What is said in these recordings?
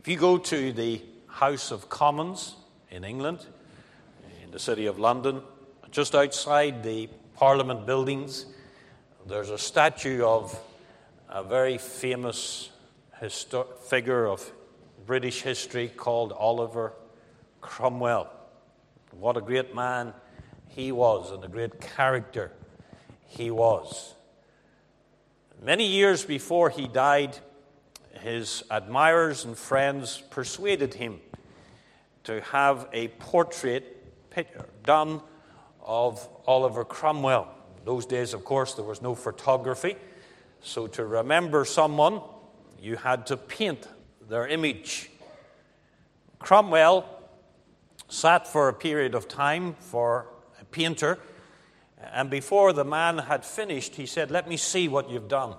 If you go to the House of Commons in England, in the city of London, just outside the Parliament buildings, there's a statue of a very famous figure of British history called Oliver Cromwell. What a great man he was, and a great character he was. Many years before he died, his admirers and friends persuaded him to have a portrait done of Oliver Cromwell. In those days, of course, there was no photography, so to remember someone, you had to paint their image. Cromwell sat for a period of time for a painter, and before the man had finished, he said, "Let me see what you've done."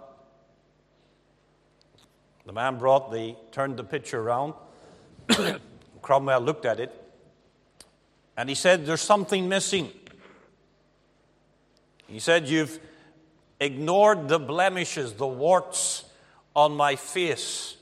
The man turned the picture around. Cromwell looked at it, and he said, "There's something missing." He said, "You've ignored the blemishes, the warts on my face."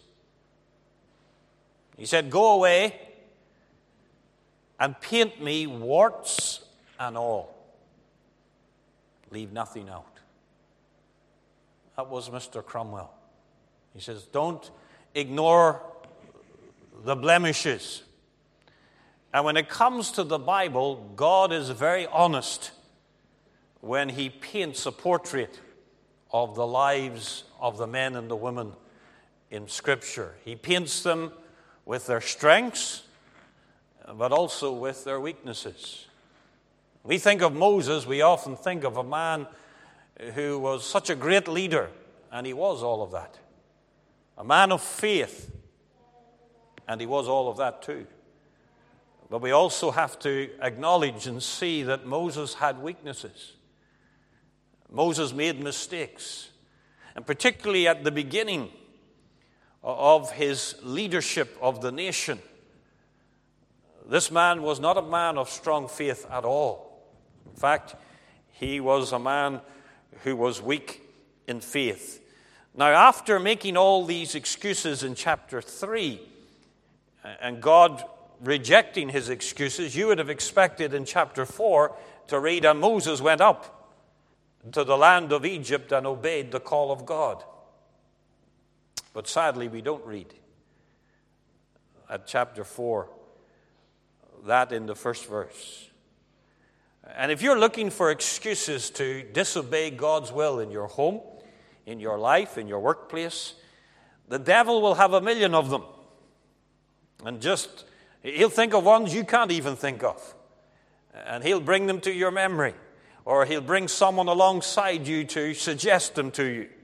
He said, "Go away and paint me warts and all. Leave nothing out." That was Mr. Cromwell. He says, don't ignore the blemishes. And when it comes to the Bible, God is very honest when he paints a portrait of the lives of the men and the women in Scripture. He paints them with their strengths, but also with their weaknesses. We think of Moses, we often think of a man who was such a great leader, and he was all of that. A man of faith, and he was all of that too. But we also have to acknowledge and see that Moses had weaknesses. Moses made mistakes, and particularly at the beginning of his leadership of the nation, this man was not a man of strong faith at all. In fact, he was a man who was weak in faith. Now, after making all these excuses in chapter 3, and God rejecting his excuses, you would have expected in chapter 4 to read, "And Moses went up to the land of Egypt and obeyed the call of God." But sadly, we don't read at chapter 4 that in the first verse. And if you're looking for excuses to disobey God's will in your home, in your life, in your workplace, the devil will have a million of them. And he'll think of ones you can't even think of. And he'll bring them to your memory. Or he'll bring someone alongside you to suggest them to you.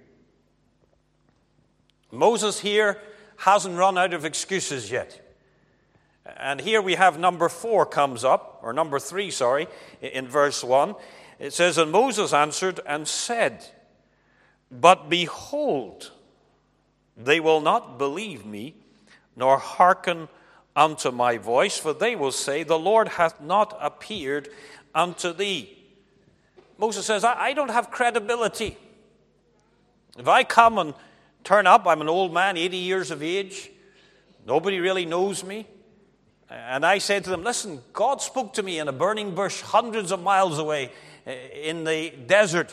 Moses here hasn't run out of excuses yet. And here we have number 3 comes up, or number 3, in verse 1. It says, "And Moses answered and said, But behold, they will not believe me, nor hearken unto my voice, for they will say, The Lord hath not appeared unto thee." Moses says, I don't have credibility. If I come and turn up, I'm an old man, 80 years of age, nobody really knows me, and I say to them, "Listen, God spoke to me in a burning bush hundreds of miles away in the desert."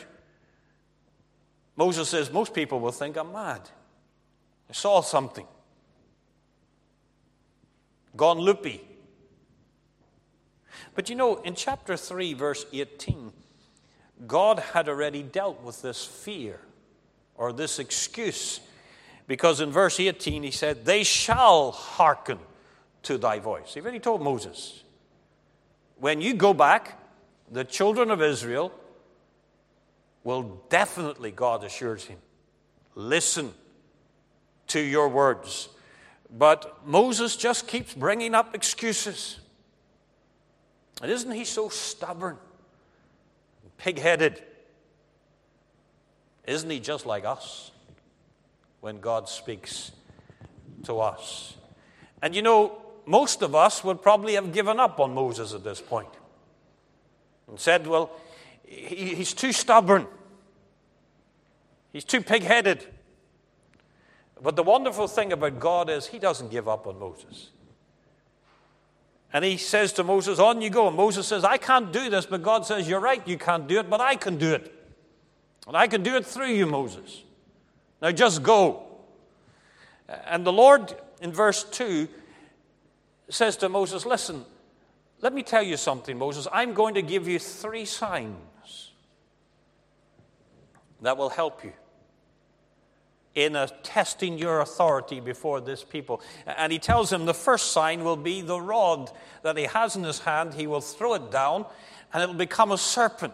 Moses says, most people will think I'm mad. I saw something. Gone loopy. But in chapter 3, verse 18, God had already dealt with this fear or this excuse. Because in verse 18 he said, "They shall hearken to thy voice." He already told Moses, when you go back, the children of Israel will definitely, God assures him, listen to your words. But Moses just keeps bringing up excuses. And isn't he so stubborn, pig-headed? Isn't he just like us when God speaks to us? And most of us would probably have given up on Moses at this point and said, well, he's too stubborn. He's too pig-headed. But the wonderful thing about God is he doesn't give up on Moses. And he says to Moses, on you go. And Moses says, I can't do this. But God says, you're right, you can't do it, but I can do it. And I can do it through you, Moses. Now just go. And the Lord, in verse 2, says to Moses, listen, let me tell you something, Moses. I'm going to give you 3 signs that will help you in testing your authority before this people. And he tells him the first sign will be the rod that he has in his hand. He will throw it down, and it will become a serpent.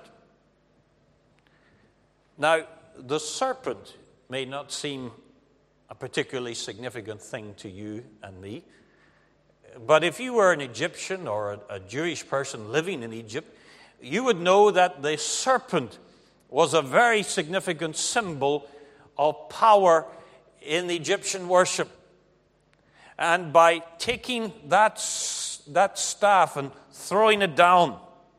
Now, the serpent may not seem a particularly significant thing to you and me, but if you were an Egyptian or a Jewish person living in Egypt, you would know that the serpent was a very significant symbol of power in the Egyptian worship. And by taking that staff and throwing it down,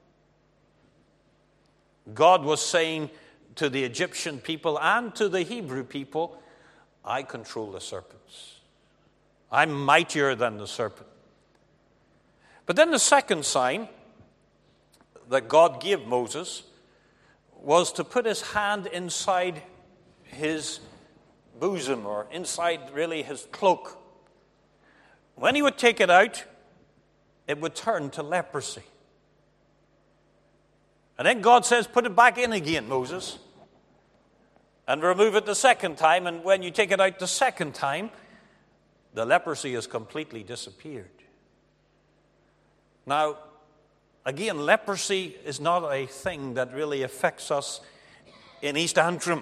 God was saying to the Egyptian people and to the Hebrew people, I control the serpents. I'm mightier than the serpent. But then the second sign that God gave Moses was to put his hand inside his bosom, or inside really his cloak. When he would take it out, it would turn to leprosy. And then God says, put it back in again, Moses, and remove it the second time. And when you take it out the second time, the leprosy has completely disappeared. Now, again, leprosy is not a thing that really affects us in East Antrim.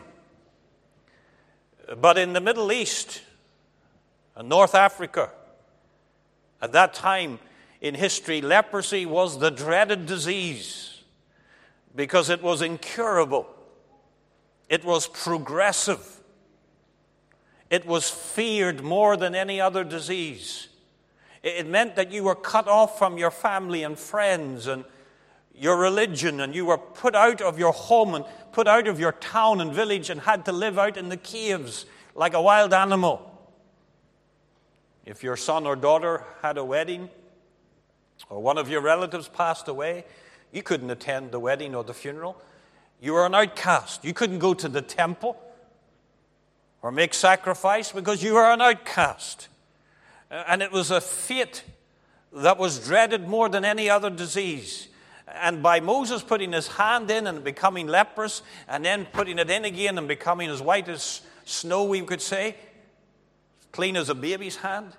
But in the Middle East and North Africa, at that time in history, leprosy was the dreaded disease because it was incurable. It was progressive. It was feared more than any other disease. It meant that you were cut off from your family and friends and your religion, and you were put out of your home and put out of your town and village and had to live out in the caves like a wild animal. If your son or daughter had a wedding, or one of your relatives passed away, you couldn't attend the wedding or the funeral. You were an outcast. You couldn't go to the temple or make sacrifice because you were an outcast. And it was a fate that was dreaded more than any other disease. And by Moses putting his hand in and becoming leprous, and then putting it in again and becoming as white as snow, we could say, clean as a baby's hand,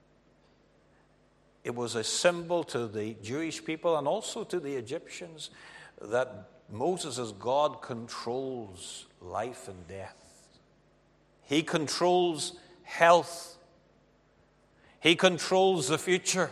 it was a symbol to the Jewish people and also to the Egyptians that Moses, as God, controls life and death. He controls health. He controls the future.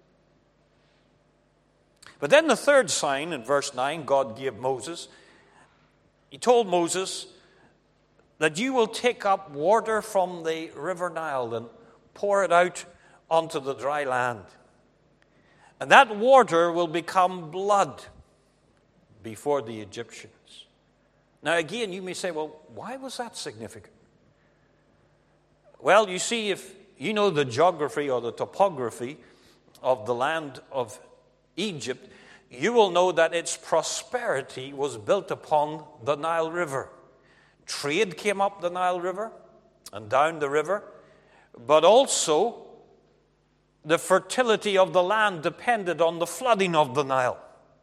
But then the third sign in verse 9, God gave Moses. He told Moses that you will take up water from the river Nile and pour it out onto the dry land. And that water will become blood before the Egyptians. Now again, you may say, well, why was that significant? Well, you see, if you know the geography or the topography of the land of Egypt, you will know that its prosperity was built upon the Nile River. Trade came up the Nile River and down the river, but also the fertility of the land depended on the flooding of the Nile.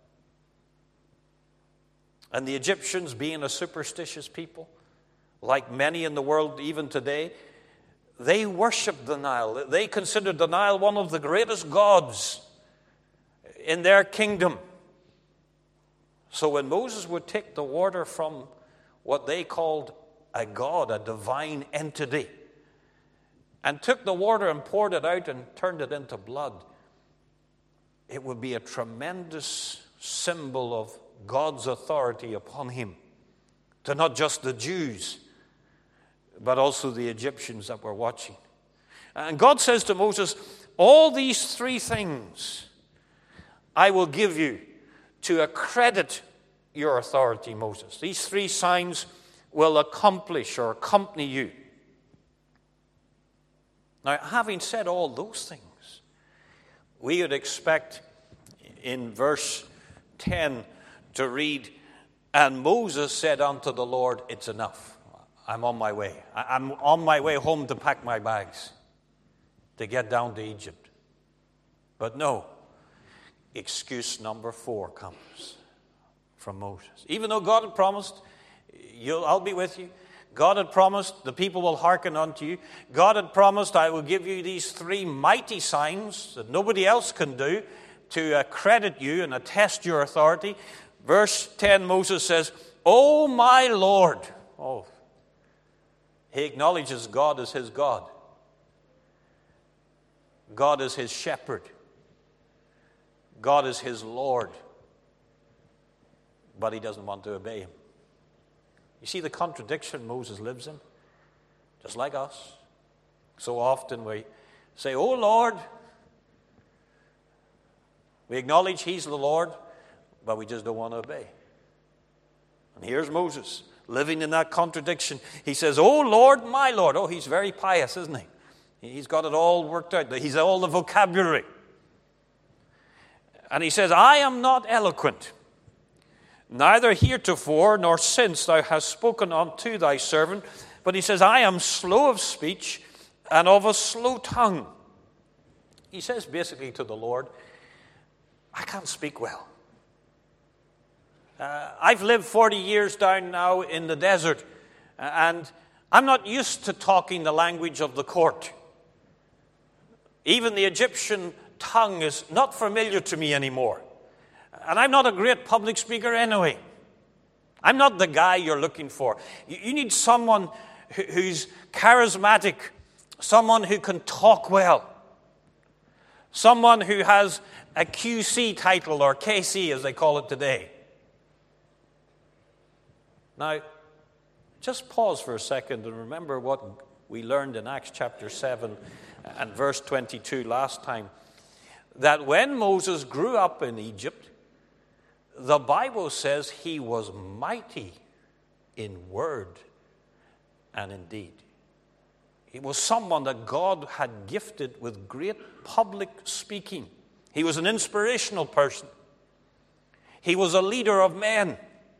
And the Egyptians, being a superstitious people, like many in the world even today, they worshipped the Nile. They considered the Nile one of the greatest gods in their kingdom. So when Moses would take the water from what they called a god, a divine entity, and took the water and poured it out and turned it into blood, it would be a tremendous symbol of God's authority upon him, to not just the Jews, but also the Egyptians that were watching. And God says to Moses, all these 3 things I will give you to accredit your authority, Moses. These 3 signs will accomplish or accompany you. Now, having said all those things, we would expect in verse 10 to read, "And Moses said unto the Lord, it's enough. I'm on my way. I'm on my way home to pack my bags, to get down to Egypt." But no, excuse number 4 comes from Moses. Even though God had promised, I'll be with you. God had promised the people will hearken unto you. God had promised, I will give you these 3 mighty signs that nobody else can do to credit you and attest your authority. Verse 10, Moses says, "O my Lord." Oh, he acknowledges God as his God. God is his shepherd. God is his Lord. But he doesn't want to obey him. You see the contradiction Moses lives in? Just like us. So often we say, "Oh Lord." We acknowledge he's the Lord, but we just don't want to obey. And here's Moses living in that contradiction. He says, "Oh Lord, my Lord." Oh, he's very pious, isn't he? He's got it all worked out. He's all the vocabulary. And he says, "I am not eloquent, neither heretofore nor since thou hast spoken unto thy servant." But he says, "I am slow of speech and of a slow tongue." He says basically to the Lord, I can't speak well. I've lived 40 years down now in the desert, and I'm not used to talking the language of the court. Even the Egyptian tongue is not familiar to me anymore. And I'm not a great public speaker anyway. I'm not the guy you're looking for. You need someone who's charismatic, someone who can talk well, someone who has a QC title, or KC as they call it today. Now, just pause for a second and remember what we learned in Acts chapter 7 and verse 22 last time. That when Moses grew up in Egypt, the Bible says he was mighty in word and in deed. He was someone that God had gifted with great public speaking. He was an inspirational person. He was a leader of men.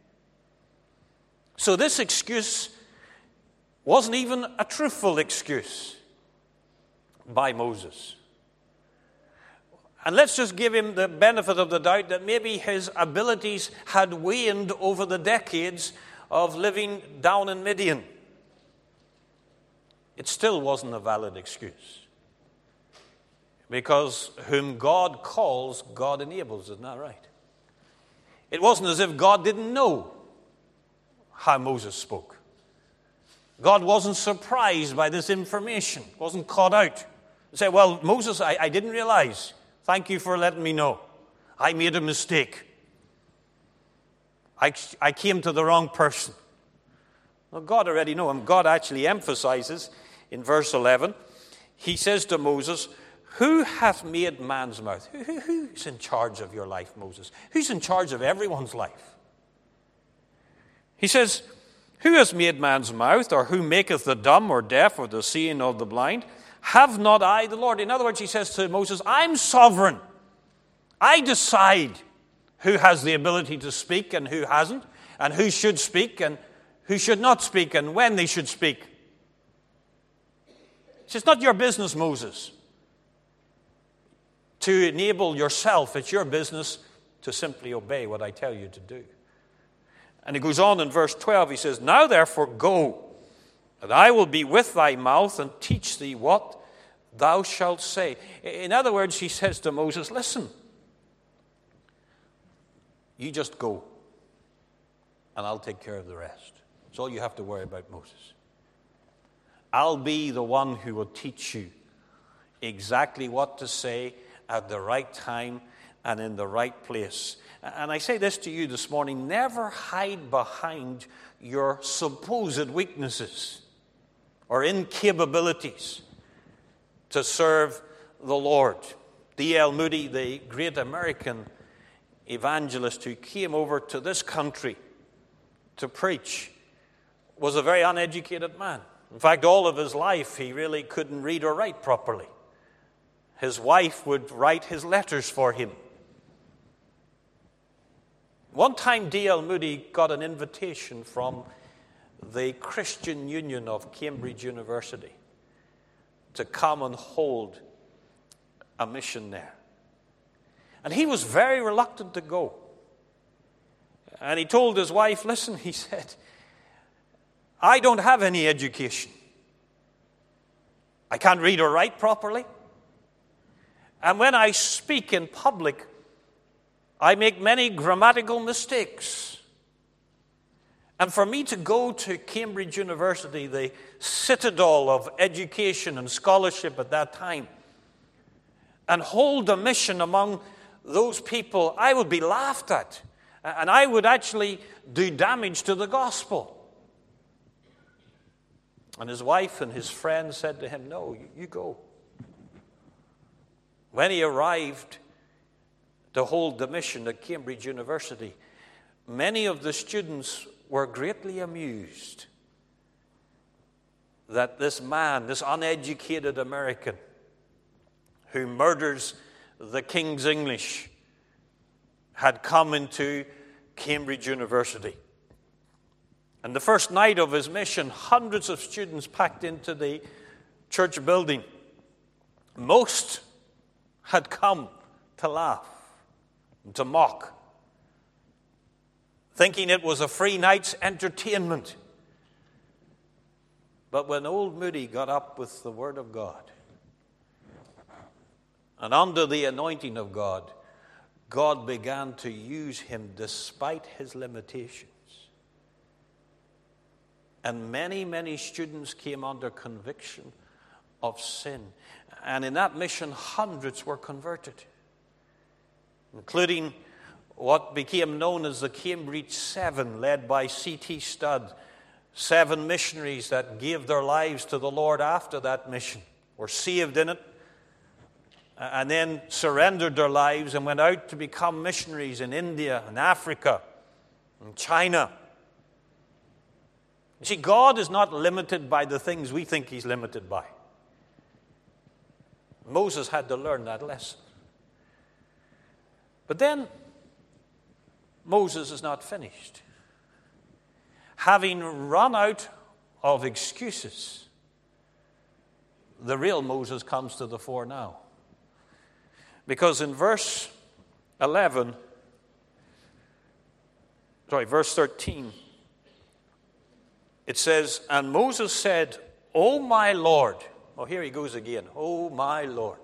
So this excuse wasn't even a truthful excuse by Moses. And let's just give him the benefit of the doubt that maybe his abilities had waned over the decades of living down in Midian. It still wasn't a valid excuse. Because whom God calls, God enables. Isn't that right? It wasn't as if God didn't know how Moses spoke. God wasn't surprised by this information. Wasn't caught out. He said, "Well, Moses, I didn't realize. Thank you for letting me know. I made a mistake. I came to the wrong person." Well, God already knew him. God actually emphasizes in verse 11. He says to Moses, "Who hath made man's mouth?" Who's in charge of your life, Moses? Who's in charge of everyone's life? He says, "Who has made man's mouth, or who maketh the dumb or deaf or the seeing of the blind? Have not I the Lord?" In other words, he says to Moses, I'm sovereign. I decide who has the ability to speak and who hasn't, and who should speak and who should not speak, and when they should speak. It's not your business, Moses, to enable yourself. It's your business to simply obey what I tell you to do. And he goes on in verse 12, he says, "Now therefore go, and I will be with thy mouth and teach thee what thou shalt say." In other words, he says to Moses, listen, you just go, and I'll take care of the rest. That's all you have to worry about, Moses. I'll be the one who will teach you exactly what to say at the right time and in the right place. And I say this to you this morning, never hide behind your supposed weaknesses or incapabilities to serve the Lord. D.L. Moody, the great American evangelist who came over to this country to preach, was a very uneducated man. In fact, all of his life, he really couldn't read or write properly. His wife would write his letters for him. One time, D.L. Moody got an invitation from the Christian Union of Cambridge University to come and hold a mission there. And he was very reluctant to go. And he told his wife, listen, he said, I don't have any education. I can't read or write properly. And when I speak in public, I make many grammatical mistakes. And for me to go to Cambridge University, the citadel of education and scholarship at that time, and hold a mission among those people, I would be laughed at. And I would actually do damage to the gospel. And his wife and his friends said to him, no, you go. When he arrived to hold the mission at Cambridge University, many of the students were greatly amused that this man, this uneducated American who murders the King's English, had come into Cambridge University. And the first night of his mission, hundreds of students packed into the church building. Most had come to laugh and to mock, thinking it was a free night's entertainment. But when old Moody got up with the Word of God, and under the anointing of God, God began to use him despite his limitations. And many, many students came under conviction of sin. And in that mission, hundreds were converted, including what became known as the Cambridge Seven, led by C.T. Studd. 7 missionaries that gave their lives to the Lord after that mission, were saved in it, and then surrendered their lives and went out to become missionaries in India and Africa and China. You see, God is not limited by the things we think he's limited by. Moses had to learn that lesson. But then, Moses is not finished. Having run out of excuses, the real Moses comes to the fore now. Because in verse 13, it says, and Moses said, O my Lord. Oh, here he goes again. O my Lord.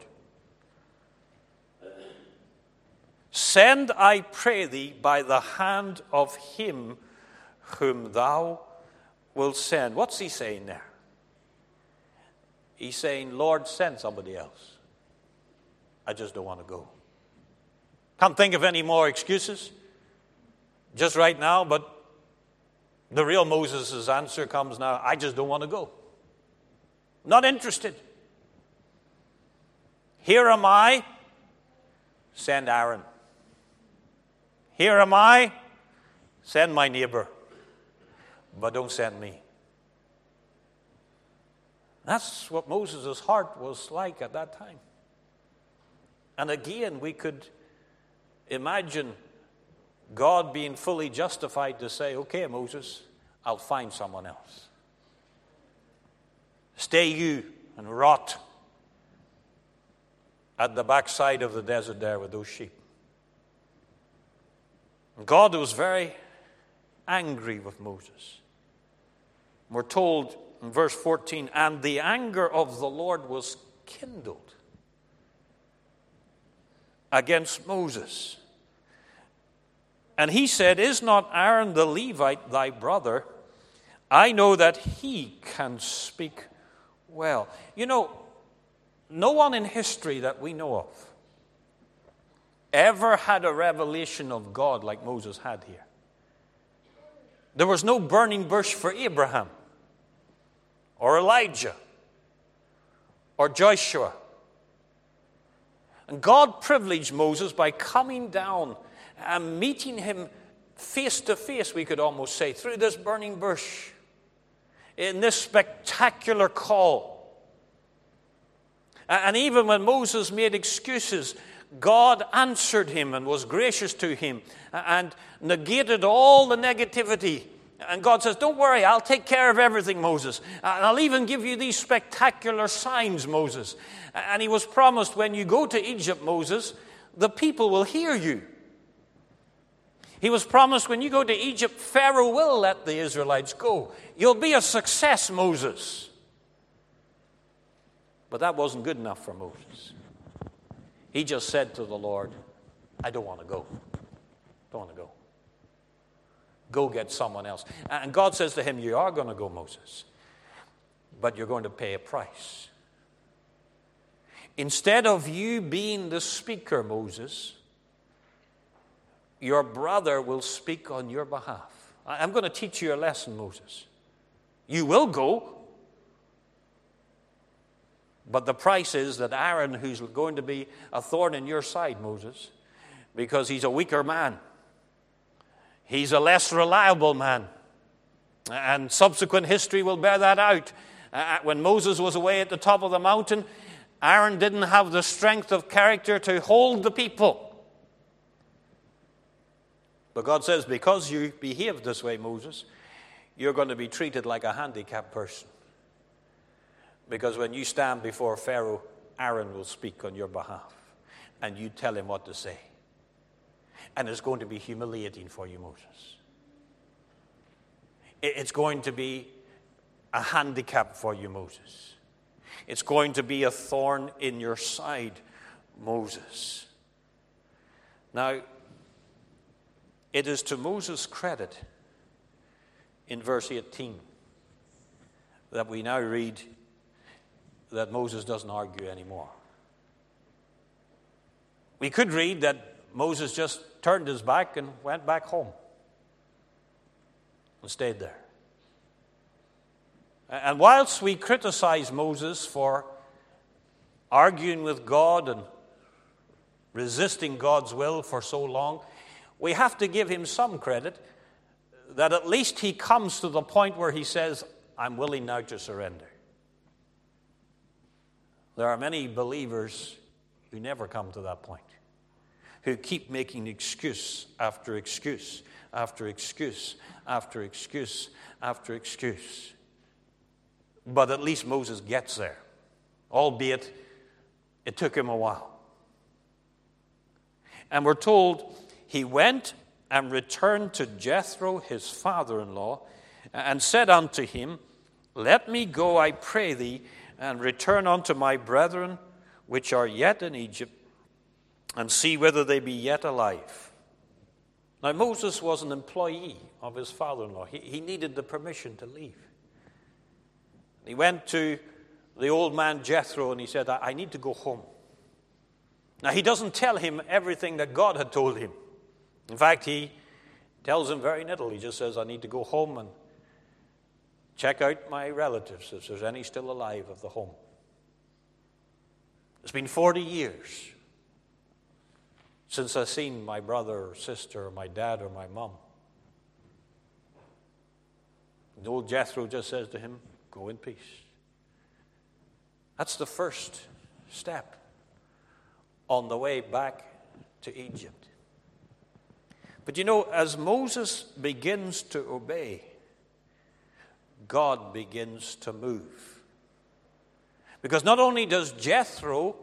Send, I pray thee, by the hand of him whom thou wilt send. What's he saying there? He's saying, Lord, send somebody else. I just don't want to go. Can't think of any more excuses just right now, but the real Moses' answer comes now. I just don't want to go. Not interested. Here am I. Send Aaron. Here am I. Send my neighbor. But don't send me. That's what Moses' heart was like at that time. And again, we could imagine God being fully justified to say, okay, Moses, I'll find someone else. Stay you and rot at the backside of the desert there with those sheep. And God was very angry with Moses. We're told in verse 14, and the anger of the Lord was kindled against Moses. And he said, is not Aaron the Levite thy brother? I know that he can speak well. You know, no one in history that we know of ever had a revelation of God like Moses had here. There was no burning bush for Abraham or Elijah or Joshua. And God privileged Moses by coming down and meeting him face to face, we could almost say, through this burning bush. in this spectacular call. And even when Moses made excuses, God answered him and was gracious to him and negated all the negativity. And God says, don't worry, I'll take care of everything, Moses. And I'll even give you these spectacular signs, Moses. And he was promised, when you go to Egypt, Moses, the people will hear you. He was promised, when you go to Egypt, Pharaoh will let the Israelites go. You'll be a success, Moses. But that wasn't good enough for Moses. He just said to the Lord, I don't want to go. Don't want to go. Go get someone else. And God says to him, you are going to go, Moses, but you're going to pay a price. Instead of you being the speaker, Moses, your brother will speak on your behalf. I'm going to teach you a lesson, Moses. You will go, but the price is that Aaron, who's going to be a thorn in your side, Moses, because he's a weaker man, he's a less reliable man. And subsequent history will bear that out. When Moses was away at the top of the mountain, Aaron didn't have the strength of character to hold the people. But God says, because you behaved this way, Moses, you're going to be treated like a handicapped person. Because when you stand before Pharaoh, Aaron will speak on your behalf. And you tell him what to say. And it's going to be humiliating for you, Moses. It's going to be a handicap for you, Moses. It's going to be a thorn in your side, Moses. Now, it is to Moses' credit in verse 18 that we now read that Moses doesn't argue anymore. We could read that Moses just turned his back and went back home and stayed there. And whilst we criticize Moses for arguing with God and resisting God's will for so long, we have to give him some credit that at least he comes to the point where he says, I'm willing now to surrender. There are many believers who never come to that point, who keep making excuse after excuse after excuse after excuse after excuse. But at least Moses gets there, albeit it took him a while. And we're told he went and returned to Jethro, his father-in-law, and said unto him, let me go, I pray thee, and return unto my brethren which are yet in Egypt, and see whether they be yet alive. Now Moses was an employee of his father-in-law. He needed the permission to leave. He went to the old man Jethro and he said, I need to go home. Now he doesn't tell him everything that God had told him. In fact, he tells him very little. He just says, I need to go home and check out my relatives, if there's any still alive of the home. It's been 40 years since I've seen my brother or sister or my dad or my mom. And old Jethro just says to him, go in peace. That's the first step on the way back to Egypt. But you know, as Moses begins to obey, God begins to move. Because not only does Jethro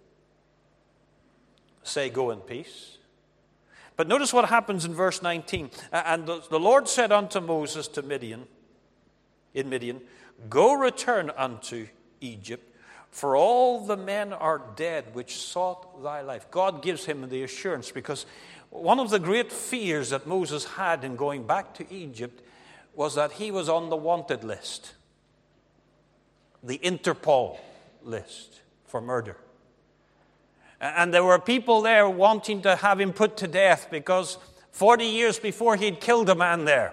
say, go in peace, but notice what happens in verse 19. And the Lord said unto Moses in Midian, go return unto Egypt, for all the men are dead which sought thy life. God gives him the assurance, because one of the great fears that Moses had in going back to Egypt was that he was on the wanted list, the Interpol list for murder. And there were people there wanting to have him put to death because 40 years before he'd killed a man there.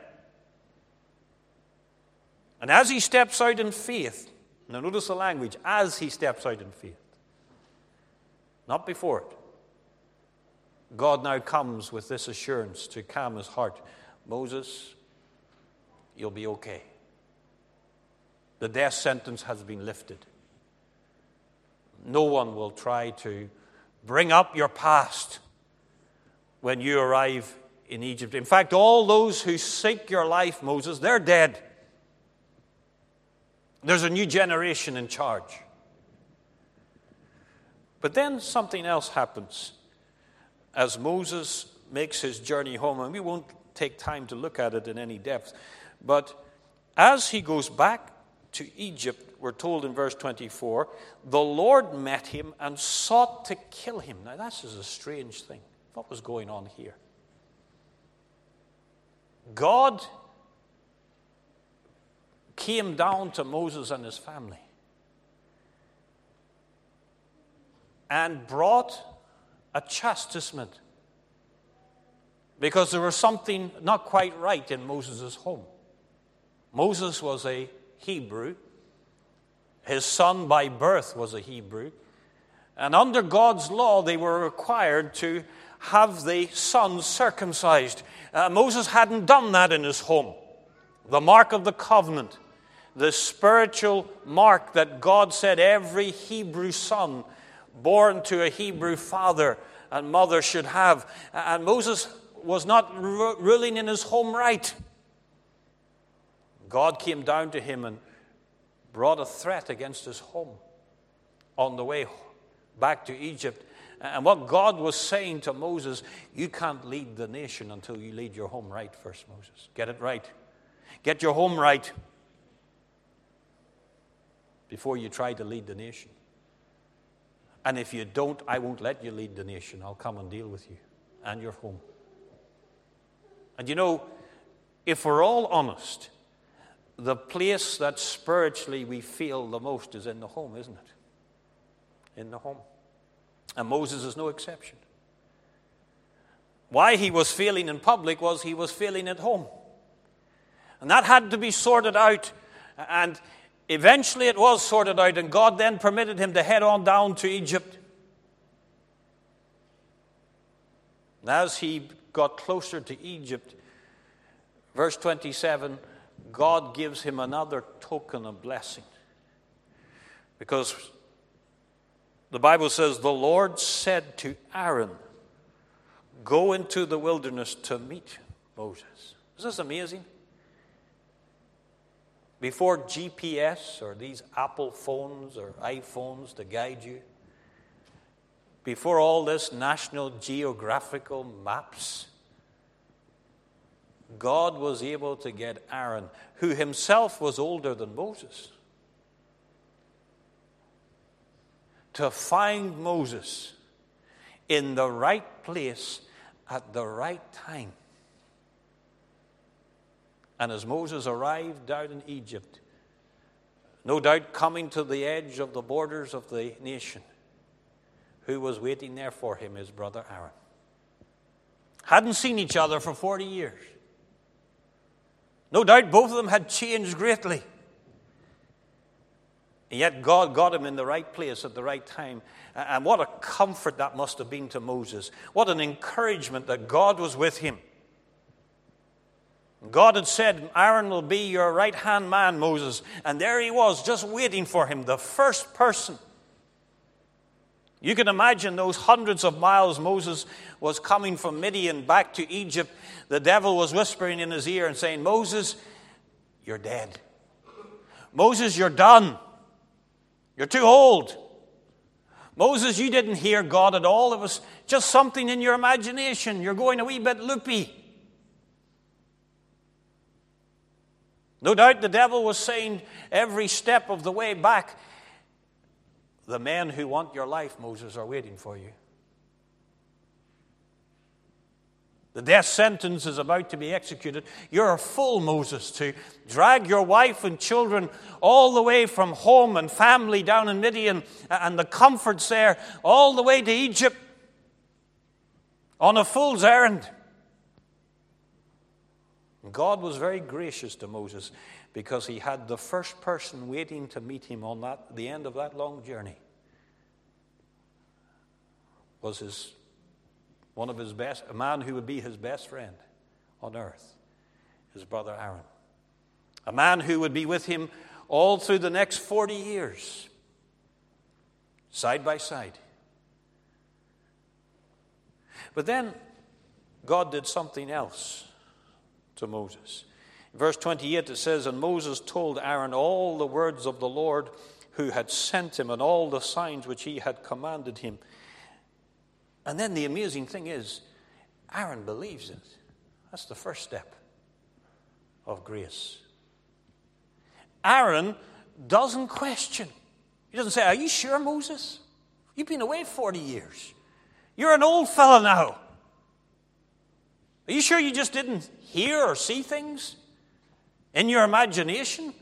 And as he steps out in faith, now notice the language, as he steps out in faith, not before it, God now comes with this assurance to calm his heart. Moses, you'll be okay. The death sentence has been lifted. No one will try to bring up your past when you arrive in Egypt. In fact, all those who seek your life, Moses, they're dead. There's a new generation in charge. But then something else happens as Moses makes his journey home, and we won't take time to look at it in any depth. But as he goes back to Egypt, we're told in verse 24, the Lord met him and sought to kill him. Now, this is a strange thing. What was going on here? God came down to Moses and his family and brought a chastisement because there was something not quite right in Moses' home. Moses was a Hebrew. His son by birth was a Hebrew. And under God's law, they were required to have the son circumcised. Moses hadn't done that in his home. The mark of the covenant, the spiritual mark that God said every Hebrew son born to a Hebrew father and mother should have. And Moses was not ruling in his home right. God came down to him and brought a threat against his home on the way back to Egypt. And what God was saying to Moses, you can't lead the nation until you lead your home right first, Moses. Get it right. Get your home right before you try to lead the nation. And if you don't, I won't let you lead the nation. I'll come and deal with you and your home. And you know, if we're all honest, the place that spiritually we feel the most is in the home, isn't it? In the home. And Moses is no exception. Why he was failing in public was he was failing at home. And that had to be sorted out. And eventually it was sorted out, and God then permitted him to head on down to Egypt. And as he got closer to Egypt, verse 27, God gives him another token of blessing. Because the Bible says, the Lord said to Aaron, go into the wilderness to meet Moses. Is this amazing? Before GPS or these Apple phones or iPhones to guide you, before all this National Geographical maps, God was able to get Aaron, who himself was older than Moses, to find Moses in the right place at the right time. And as Moses arrived down in Egypt, no doubt coming to the edge of the borders of the nation, who was waiting there for him? His brother Aaron. Hadn't seen each other for 40 years. No doubt both of them had changed greatly. And yet God got him in the right place at the right time. And what a comfort that must have been to Moses. What an encouragement that God was with him. God had said, Aaron will be your right-hand man, Moses. And there he was, just waiting for him, the first person. You can imagine those hundreds of miles Moses was coming from Midian back to Egypt. The devil was whispering in his ear and saying, Moses, you're dead. Moses, you're done. You're too old. Moses, you didn't hear God at all. It was just something in your imagination. You're going a wee bit loopy. No doubt the devil was saying every step of the way back, the men who want your life, Moses, are waiting for you. The death sentence is about to be executed. You're a fool, Moses, to drag your wife and children all the way from home and family down in Midian and the comforts there, all the way to Egypt on a fool's errand. God was very gracious to Moses because he had the first person waiting to meet him on the end of that long journey was one of his best, a man who would be his best friend on earth, his brother Aaron. A man who would be with him all through the next 40 years, side by side. But then God did something else to Moses. In verse 28 it says, "And Moses told Aaron all the words of the Lord who had sent him and all the signs which he had commanded him." And then the amazing thing is, Aaron believes it. That's the first step of grace. Aaron doesn't question. He doesn't say, "Are you sure, Moses? You've been away 40 years. You're an old fella now. Are you sure you just didn't hear or see things in your imagination?"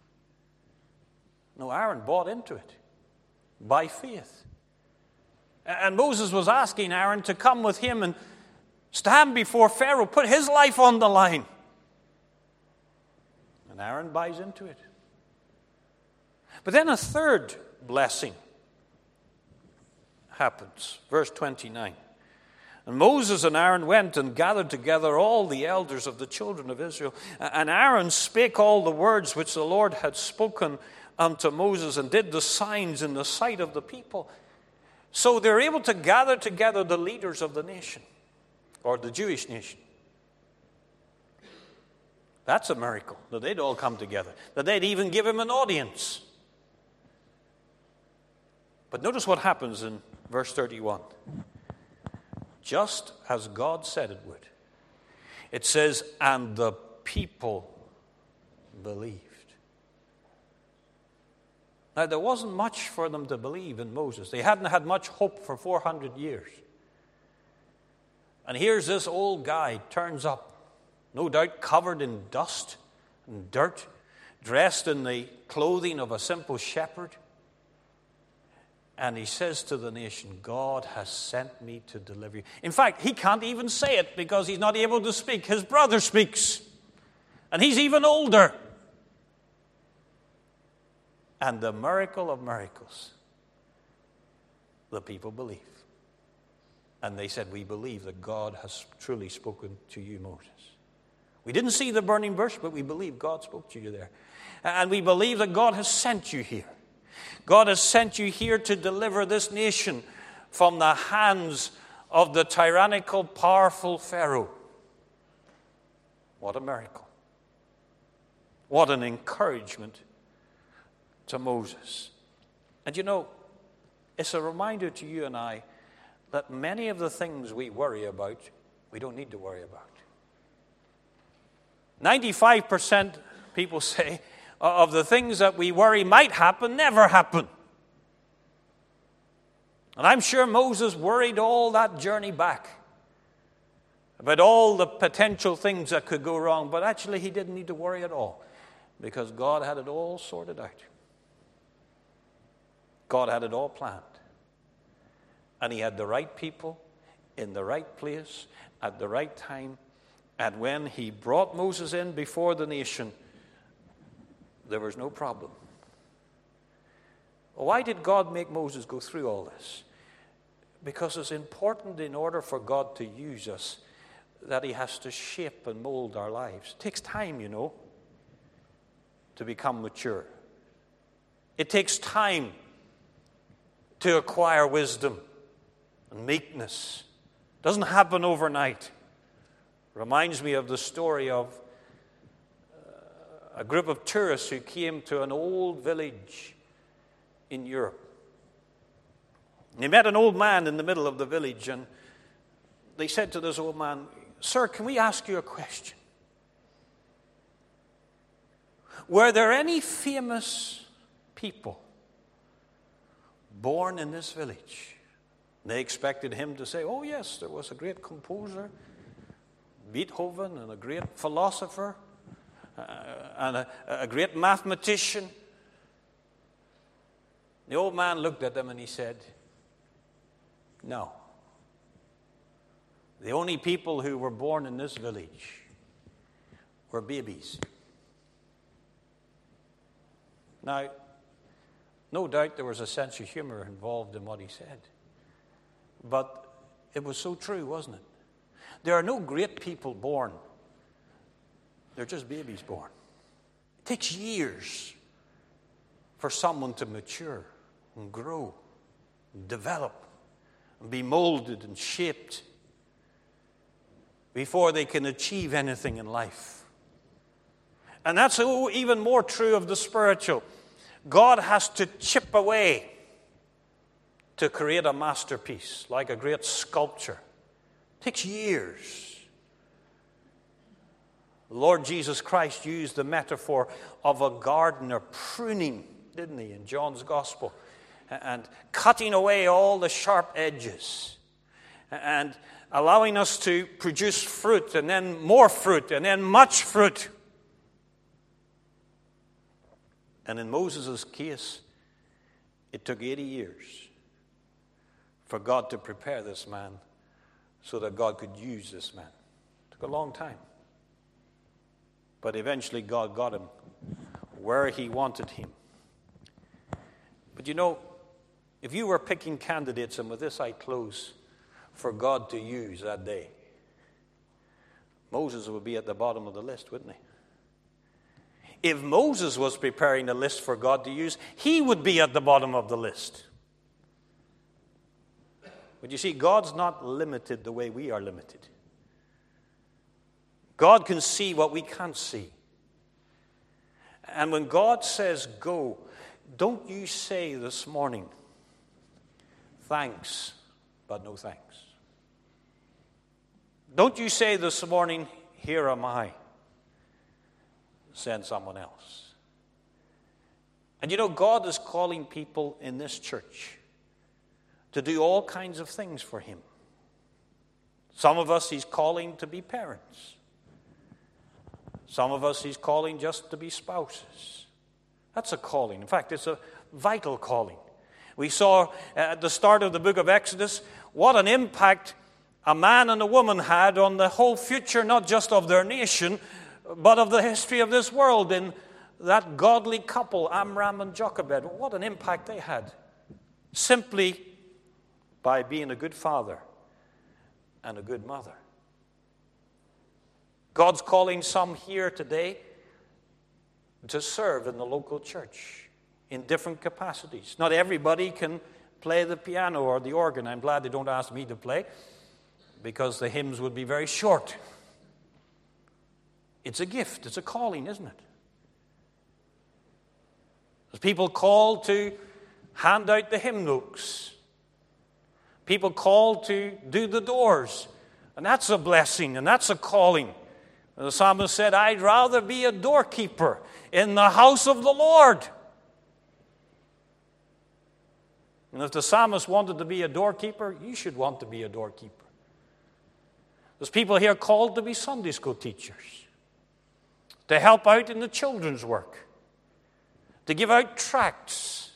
No, Aaron bought into it by faith. And Moses was asking Aaron to come with him and stand before Pharaoh, put his life on the line. And Aaron buys into it. But then a third blessing happens. Verse 29. "And Moses and Aaron went and gathered together all the elders of the children of Israel. And Aaron spake all the words which the Lord had spoken unto Moses, and did the signs in the sight of the people." So they're able to gather together the leaders of the nation, or the Jewish nation. That's a miracle, that they'd all come together, that they'd even give him an audience. But notice what happens in verse 31. Just as God said it would. It says, "And the people believed." Now, there wasn't much for them to believe in Moses. They hadn't had much hope for 400 years. And here's this old guy turns up, no doubt covered in dust and dirt, dressed in the clothing of a simple shepherd. And he says to the nation, "God has sent me to deliver you." In fact, he can't even say it because he's not able to speak. His brother speaks. And he's even older. And the miracle of miracles, the people believe. And they said, "We believe that God has truly spoken to you, Moses. We didn't see the burning bush, but we believe God spoke to you there. And we believe that God has sent you here. God has sent you here to deliver this nation from the hands of the tyrannical, powerful Pharaoh." What a miracle. What an encouragement to Moses. And you know, it's a reminder to you and I that many of the things we worry about, we don't need to worry about. 95%, people say, of the things that we worry might happen, never happen. And I'm sure Moses worried all that journey back about all the potential things that could go wrong, but actually he didn't need to worry at all because God had it all sorted out. God had it all planned. And he had the right people in the right place at the right time. And when he brought Moses in before the nation, there was no problem. Why did God make Moses go through all this? Because it's important in order for God to use us that he has to shape and mold our lives. It takes time, you know, to become mature. It takes time to acquire wisdom and meekness. It doesn't happen overnight. Reminds me of the story of a group of tourists who came to an old village in Europe. And they met an old man in the middle of the village, and they said to this old man, "Sir, can we ask you a question? Were there any famous people born in this village?" They expected him to say, "Oh yes, there was a great composer, Beethoven, and a great philosopher, and a great mathematician." The old man looked at them and he said, "No. The only people who were born in this village were babies." Now, no doubt there was a sense of humor involved in what he said. But it was so true, wasn't it? There are no great people born. They're just babies born. It takes years for someone to mature and grow and develop and be molded and shaped before they can achieve anything in life. And that's even more true of the spiritual. God has to chip away to create a masterpiece, like a great sculpture. It takes years. The Lord Jesus Christ used the metaphor of a gardener pruning, didn't he, in John's Gospel, and cutting away all the sharp edges and allowing us to produce fruit and then more fruit and then much fruit. And in Moses' case, it took 80 years for God to prepare this man so that God could use this man. It took a long time. But eventually God got him where he wanted him. But you know, if you were picking candidates, and with this I close, for God to use that day, Moses would be at the bottom of the list, wouldn't he? If Moses was preparing a list for God to use, he would be at the bottom of the list. But you see, God's not limited the way we are limited. God can see what we can't see. And when God says go, don't you say this morning, thanks, but no thanks. Don't you say this morning, here am I. Send someone else. And you know, God is calling people in this church to do all kinds of things for him. Some of us he's calling to be parents. Some of us he's calling just to be spouses. That's a calling. In fact, it's a vital calling. We saw at the start of the book of Exodus what an impact a man and a woman had on the whole future, not just of their nation, but of the history of this world in that godly couple, Amram and Jochebed. What an impact they had. Simply by being a good father and a good mother. God's calling some here today to serve in the local church in different capacities. Not everybody can play the piano or the organ. I'm glad they don't ask me to play, because the hymns would be very short. It's a gift. It's a calling, isn't it? There's people called to hand out the hymn books. People called to do the doors. And that's a blessing, and that's a calling. And the psalmist said, I'd rather be a doorkeeper in the house of the Lord. And if the psalmist wanted to be a doorkeeper, you should want to be a doorkeeper. There's people here called to be Sunday school teachers, to help out in the children's work, to give out tracts,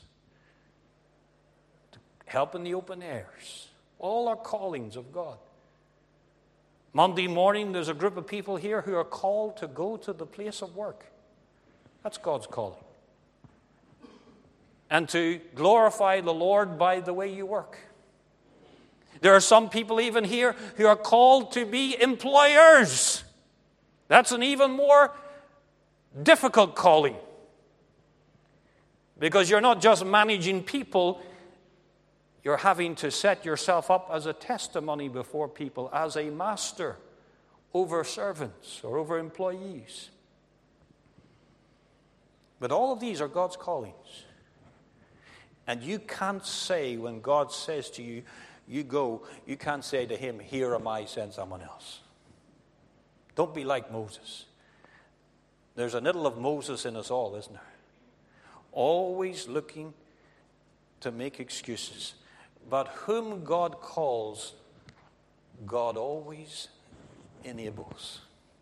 to help in the open airs. All are callings of God. Monday morning, there's a group of people here who are called to go to the place of work. That's God's calling. And to glorify the Lord by the way you work. There are some people even here who are called to be employers. That's an even more difficult calling. Because you're not just managing people, you're having to set yourself up as a testimony before people, as a master over servants or over employees. But all of these are God's callings. And you can't say, when God says to you, you go, you can't say to him, here am I, send someone else. Don't be like Moses. There's a little of Moses in us all, isn't there? Always looking to make excuses. But whom God calls, God always enables.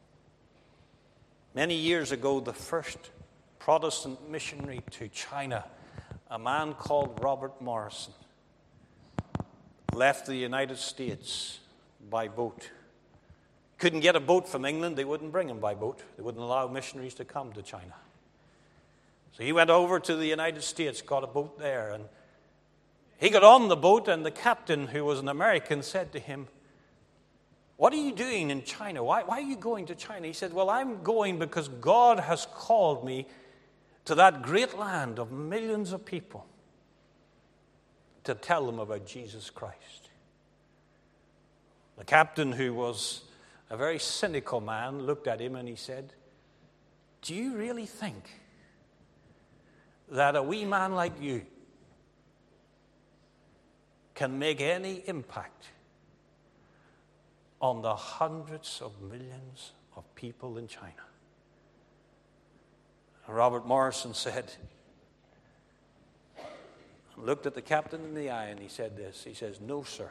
Many years ago, the first Protestant missionary to China, a man called Robert Morrison, left the United States by boat. Couldn't get a boat from England, they wouldn't bring him by boat. They wouldn't allow missionaries to come to China. So he went over to the United States, got a boat there, and he got on the boat, and the captain, who was an American, said to him, what are you doing in China? Why are you going to China? He said, well, I'm going because God has called me to that great land of millions of people to tell them about Jesus Christ. The captain, who was a very cynical man, looked at him and he said, "Do you really think that a wee man like you can make any impact on the hundreds of millions of people in China?" And Robert Morrison said, looked at the captain in the eye, and he said this. He says, "No, sir,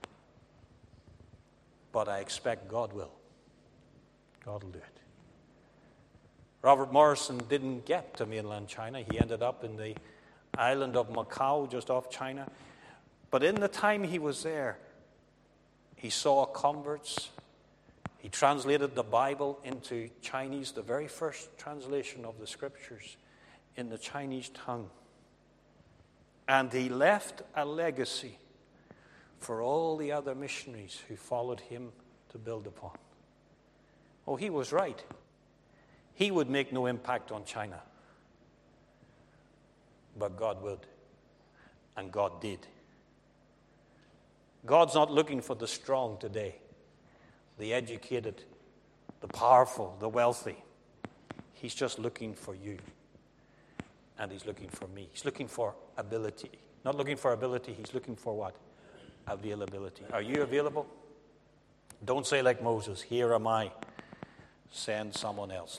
but I expect God will. God will do it." Robert Morrison didn't get to mainland China. He ended up in the island of Macau, just off China. But in the time he was there, he saw converts. He translated the Bible into Chinese, the very first translation of the Scriptures in the Chinese tongue. And he left a legacy for all the other missionaries who followed him to build upon. Oh, he was right. He would make no impact on China. But God would. And God did. God's not looking for the strong today, the educated, the powerful, the wealthy. He's just looking for you. And he's looking for me. He's looking for ability. Not looking for ability, he's looking for what? Availability. Are you available? Don't say like Moses, "Here am I. Send someone else."